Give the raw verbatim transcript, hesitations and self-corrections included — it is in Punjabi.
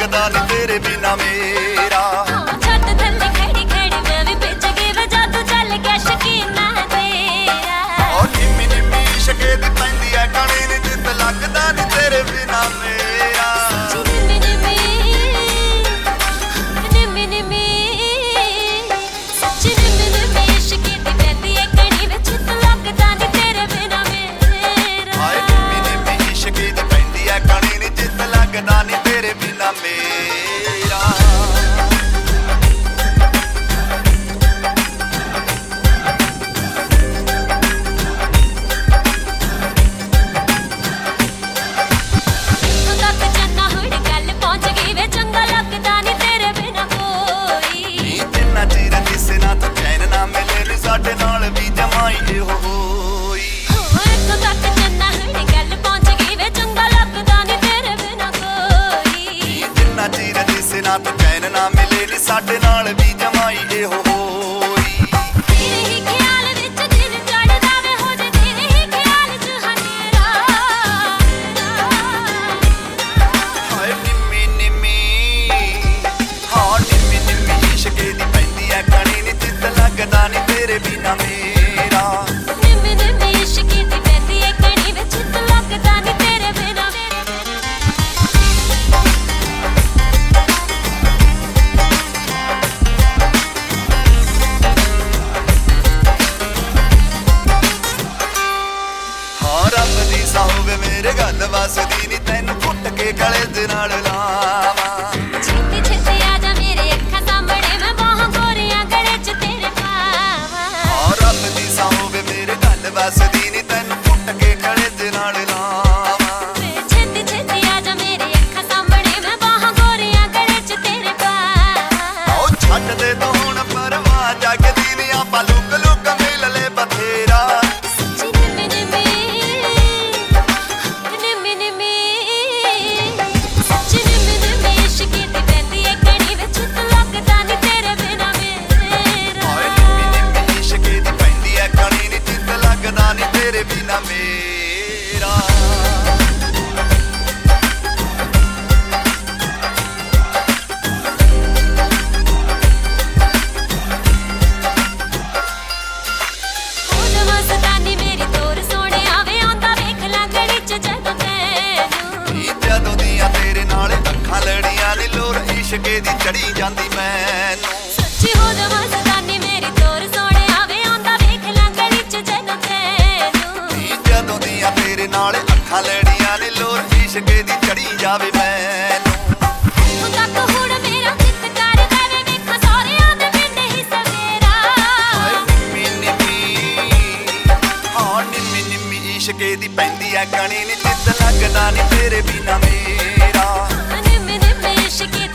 लगदा नी तेरे बिना मेरा। छत थल्ले खड़ी खड़ी मैं भी पिच गई वजा तू चल गया शकीना तेरा। और निम्मी निम्मी इश्के दी पैंदी है कणी नी जित लगदा नी तेरे बिना मेरा। निम्मी निम्मी निम्मी निम्मी सच्ची निम्मी निम्मी इश्के दी पैंदी है कणी विच जित लगदा नी तेरे बिना मेरा। हाय निम्मी निम्मी इश्के दी पैंदी है कणी नी जित लगदा नी तेरे बिना मेरा। ਸਾਡੇ ਨਾਲ ਵੀ ਜਮਾਈ ਇਹੋ ਹੋਈ। ਇੱਥੋਂ ਤੱਕ ਚੰਨਾ ਹੁਣ ਗੱਲ ਪਹੁੰਚ ਗਈ ਵੇ ਚੰਗਾ ਲੱਗਦਾ ਨੀ ਤੇਰੇ ਬਿਨਾ ਕੋਈ। ਜਿੰਨਾ ਚਿਰ ਦਿਸੇ ਨਾ ਤੂੰ ਚੈਨ ਨਾ ਮਿਲੇ ਨੀ ਸਾਡੇ ਨਾਲ ਵੀ ਜਮਾਈ ਇਹੋ ਹੋਈ। ਤੇਰੇ ਹੀ ਖਿਆਲ ਵਿੱਚ ਦਿਨ ਚੜ੍ਹਦਾ ਵੇ ਹੋ ਜੇ ਤੇਰੇ ਹੀ ਖਿਆਲ ਚ ਹਨੇਰਾ। ਹਾਏ ਨਿੰਮੀ ਨਿੰਮੀ ਹਾਂ ਨਿੰਮੀ ਨਿੰਮੀ ਇਸ਼ਕੇ ਦੀ ਪੈਂਦੀ ਐ ਕਣੀ ਨੀ ਜਿੱਤ ਲੱਗਦਾ ਨੀ ਤੇਰੇ ਬਿਨਾ ਮੇਰਾ। ਨਿੰਮੀ ਨਿੰਮੀ ਇਸ਼ਕੇ ਦੀ ਪੈਂਦੀ ਐ ਕਣੀ ਵਿੱਚ ਜਿੱਤ ਲੱਗਦਾ ਨੀ ਤੇਰੇ ਬਿਨਾ। ਹਾਂ ਰੱਬ ਦੀ ਸਹੁ ਵੇ ਮੇਰੇ ਗੱਲ ਵਸਦੀ ਨੀ ਤੈਨੂੰ ਘੁੱਟ ਕੇ ਗਲੇ ਦੇ ਨਾਲ ਲਾਵਾਂ। ਛੇਤੀ ਛੇਤੀ ਆ ਜਾ ਮੇਰੇ ਅੱਖਾਂ ਸਾਹਮਣੇ ਮੈਂ ਬਾਹਾਂ ਗੋਰੀਆਂ ਗਲੇ ਚ ਤੇਰੇ ਪਾਵਾਂ। ਹਾਂ ਰੱਬ ਦੀ ਸਹੁ ਵੇ ਮੇਰੇ ਗੱਲ ਵਸਦੀ ਨੀ ਤੈਨੂੰ ਘੁੱਟ ਕੇ ਗਲੇ ਦੇ ਨਾਲ ਲਾਵਾਂ। ਛੇਤੀ ਛੇਤੀ ਆ ਜਾ ਮੇਰੇ ਅੱਖਾਂ ਸਾਹਮਣੇ ਮੈਂ ਬਾਹਾਂ ਗੋਰੀਆਂ ਗਲੇ ਚ ਤੇਰੇ ਪਾਵਾਂ। ਉਹ ਛੱਡ ਦੇ ਤੂੰ ਹੁਣ ਪਰਵਾਹ ਜਗਦੀ ਨੀ ਆਪਾਂ ਲੁਕ ਲੁਕ ਮਿਲ ਲੈ ਬਥੇਰਾ। ਸੱਚੀ ਨਿੰਮੀ ਨਿੰਮੀ ਨਿੰਮੀ ਨਿੰਮੀ ਸੱਚੀ ਨਿੰਮੀ ਨਿੰਮੀ ਇਸ਼ਕੇ ਦੀ ਪੈਂਦੀ ਐ ਕਣੀ ਵਿੱਚ ਜਿੱਤ ਲੱਗਦਾ ਨੀ ਤੇਰੇ ਬਿਨਾ ਮੇਰਾ। ਹਾਏ ਨਿੰਮੀ ਨਿੰਮੀ ਇਸ਼ਕੇ ਦੀ ਪੈਂਦੀ ਐ ਕਣੀ ਨੀ ਜਿੱਤ ਲੱਗਦਾ ਨੀ ਤੇਰੇ ਬਿਨਾ ਮੇਰਾ। ਹੋ ਜਾਵਾਂ ਸਤਾਨੀ ਮੇਰੀ ਤੋਰ ਸੋਹਣਿਆ ਵੇ ਆਉਂਦਾ ਵੇਖ ਲੈ ਗਲੀ ਚ ਜਦੋਂ ਤੈਨੂੰ। ਨੀ ਜਦੋਂ ਦੀਆਂ ਤੇਰੇ ਨਾਲ ਅੱਖਾਂ ਲੜੀਆਂ ਨੀ ਲੋਰ ਇਸ਼ਕੇ ਦੀ ਚੜੀ ਜਾਂਦੀ ਮੈਨੂੰ। ਸੱਚੀ ਹੋ ਜਾਵਾਂ ਸਤਾਨੀ ਮੇਰੀ ਤੋਰ ਸੋਹਣਿਆ ਵੇ ਆਉਂਦਾ ਵੇਖ ਲੈ ਗਲੀ ਚ ਜਦੋਂ ਤੈਨੂੰ। ਨੀ ਜਦੋਂ ਦੀਆਂ ਤੇਰੇ ਨਾਲ ਅੱਖਾਂ ਲੜੀਆਂ ਨੀ ਲੋਰ ਇਸ਼ਕੇ ਦੀ ਚੜੀ ਜਾਵੇ ਮੈਨੂੰ। ਇੱਥੋਂ ਤੱਕ ਹੁਣ ਮੇਰਾ ਚਿੱਤ ਕਰਦਾ ਵੇ ਵੇਖਾਂ ਸਹੁਰਿਆਂ ਦੇ ਪਿੰਡ ਹੀ ਸਵੇਰਾ। ਹਾਏ ਨਿੰਮੀ ਨਿੰਮੀ ਹਾਂ ਨਿੰਮੀ ਨਿੰਮੀ ਇਸ਼ਕੇ ਦੀ ਪੈਂਦੀ ਐ ਕਣੀ ਨੀ ਜਿੱਤ ਲੱਗਦਾ ਨੀ ਤੇਰੇ ਬਿਨਾ ਮੇਰਾ। ਨਿੰਮੀ ਨਿੰਮੀ ਇਸ਼ਕੇ